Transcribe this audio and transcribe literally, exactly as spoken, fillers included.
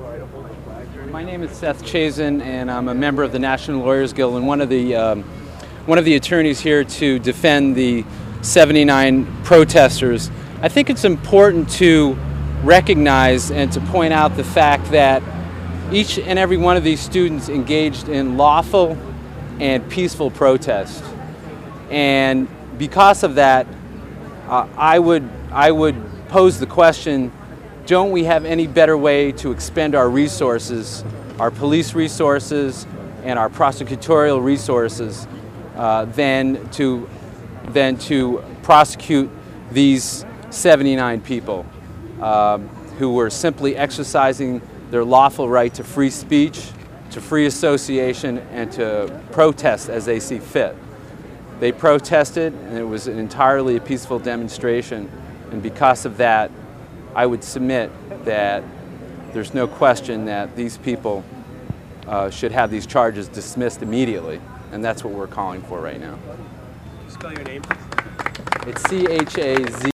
My name is Seth Chazen, and I'm a member of the National Lawyers Guild and one of the um, one of the attorneys here to defend the seventy-nine protesters. I think it's important to recognize and to point out the fact that each and every one of these students engaged in lawful and peaceful protest, and because of that, uh, I would I would pose the question: don't we have any better way to expend our resources, our police resources and our prosecutorial resources, uh, than to than to prosecute these seventy-nine people um, who were simply exercising their lawful right to free speech, to free association, and to protest as they see fit. They protested, and it was an entirely a peaceful demonstration, and because of that, I would submit that there's no question that these people uh, should have these charges dismissed immediately, and that's what we're calling for right now. Spell your name, please. It's C H A Z